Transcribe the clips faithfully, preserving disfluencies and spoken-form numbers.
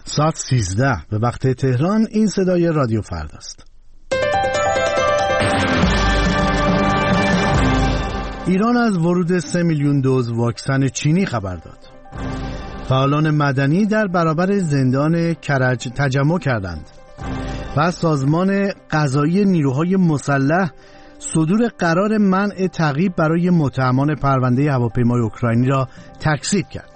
ساعت سیزده به وقت تهران. این صدای رادیو فرداست. ایران از ورود سه میلیون دوز واکسن چینی خبر داد. فعالان مدنی در برابر زندان کرج تجمع کردند و سازمان قضایی نیروهای مسلح صدور قرار منع تعقیب برای متهمان پرونده هواپیمای اوکراینی را تکذیب کرد.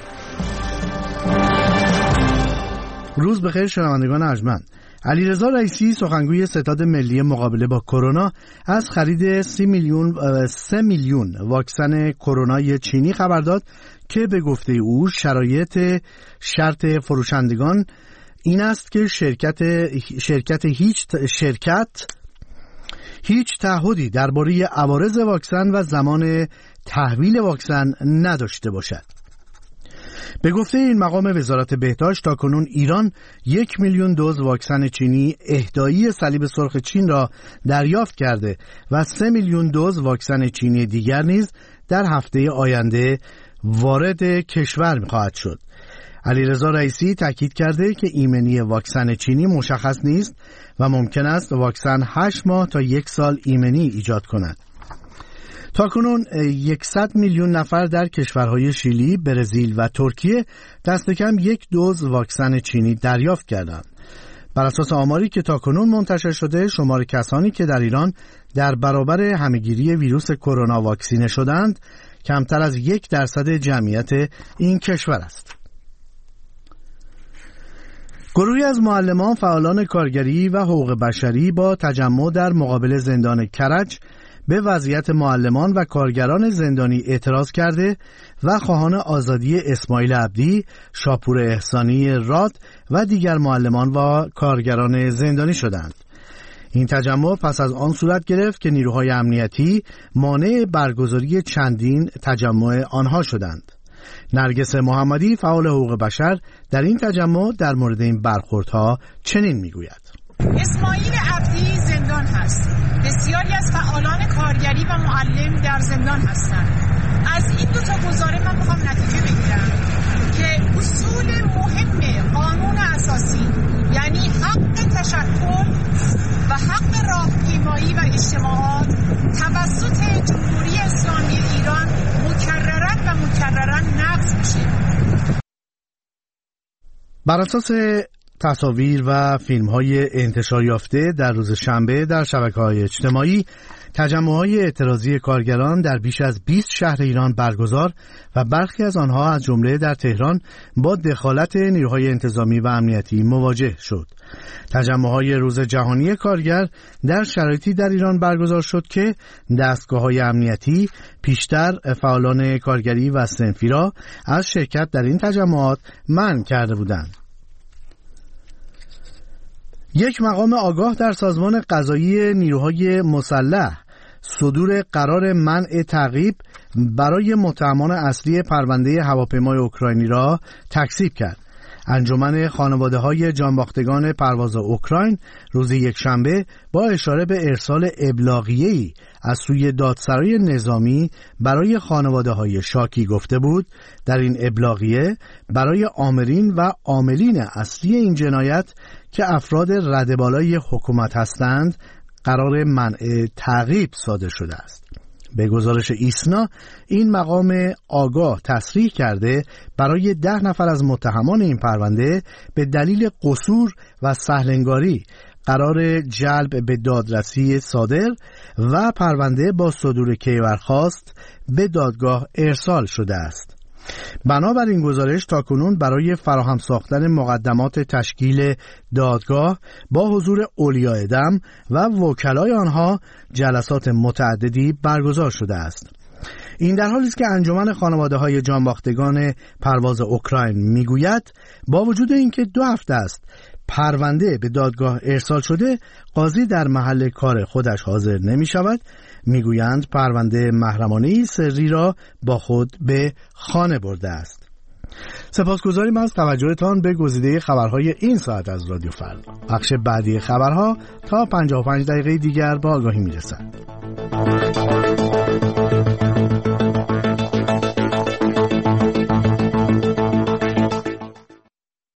روز بخیر شنوندگان ارجمند. علیرضا رئیسی سخنگوی ستاد ملی مقابله با کرونا از خرید سی میلیون سه میلیون واکسن کرونای چینی خبر داد که به گفته او شرایط شرط فروشندگان این است که شرکت شرکت هیچ شرکت هیچ تعهدی درباره عوارض واکسن و زمان تحویل واکسن نداشته باشد. به گفته این مقام وزارت بهداشت تاکنون ایران یک میلیون دوز واکسن چینی اهدایی صلیب سرخ چین را دریافت کرده و سه میلیون دوز واکسن چینی دیگر نیز در هفته آینده وارد کشور خواهد شد. علیرضا رئیسی تاکید کرده که ایمنی واکسن چینی مشخص نیست و ممکن است واکسن هشت ماه تا یک سال ایمنی ایجاد کند. تاکنون صد میلیون نفر در کشورهای شیلی، برزیل و ترکیه دست کم یک دوز واکسن چینی دریافت کردند. بر اساس آماری که تاکنون منتشر شده، شمار کسانی که در ایران در برابر همهگیری ویروس کرونا واکسینه شدند کمتر از یک درصد جمعیت این کشور است. گروهی از معلمان، فعالان کارگری و حقوق بشری با تجمع در مقابل زندان کرج به وضعیت معلمان و کارگران زندانی اعتراض کرده و خواهان آزادی اسماعیل عبدی، شاپور احسانی راد و دیگر معلمان و کارگران زندانی شدند. این تجمع پس از آن صورت گرفت که نیروهای امنیتی مانع برگزاری چندین تجمع آنها شدند. نرگس محمدی، فعال حقوق بشر، در این تجمع در مورد این برخوردها چنین میگوید: اسماعیل عبدی زندان هست. بسیاری از فعالان کارگری و معلم در زندان هستند. از این دو تا گزاره من میخوام نتیجه بگیرم که اصول مهم قانون اساسی، یعنی حق تشکل و حق راهپیمایی و اجتماعات توسط جمهوری اسلامی ایران مکررن و مکررن نقض میشه. بر اساس تصاویر و فیلم‌های انتشار یافته در روز شنبه در شبکه‌های اجتماعی، تجمع‌های اعتراضی کارگران در بیش از بیست شهر ایران برگزار و برخی از آنها از جمله در تهران با دخالت نیروهای انتظامی و امنیتی مواجه شد. تجمع‌های روز جهانی کارگر در شرایطی در ایران برگزار شد که دستگاه‌های امنیتی پیشتر فعالان کارگری و صنفی را از شرکت در این تجمعات منع کرده بودند. یک مقام آگاه در سازمان قضایی نیروهای مسلح صدور قرار منع تعقیب برای متهمان اصلی پرونده هواپیمای اوکراینی را تکذیب کرد. انجمن خانواده‌های جانباختگان پرواز اوکراین روز یکشنبه با اشاره به ارسال ابلاغیه‌ای از سوی دادسرای نظامی برای خانواده‌های شاکی گفته بود در این ابلاغیه برای آمرین و عاملین اصلی این جنایت که افراد ردبالای حکومت هستند قرار منع تعقیب صادر شده است. به گزارش ایسنا، این مقام آگاه تصریح کرده برای ده نفر از متهمان این پرونده به دلیل قصور و سهلنگاری قرار جلب به دادرسی صادر و پرونده با صدور کیفرخواست به دادگاه ارسال شده است. بنابراین گزارش تاکنون برای فراهم ساختن مقدمات تشکیل دادگاه با حضور اولیاء دم و وکلای آنها جلسات متعددی برگزار شده است. این در حالی است که انجمن خانواده‌های جانباختگان پرواز اوکراین میگوید با وجود اینکه دو هفته است پرونده به دادگاه ارسال شده، قاضی در محل کار خودش حاضر نمی شود. میگویند پرونده محرمانه سری را با خود به خانه برده است. سپاسگزاریم از توجهتان به گزیده خبرهای این ساعت از رادیو فردا. بخش بعدی خبرها تا پنجاه و پنج دقیقه دیگر با آگاهی میرسد.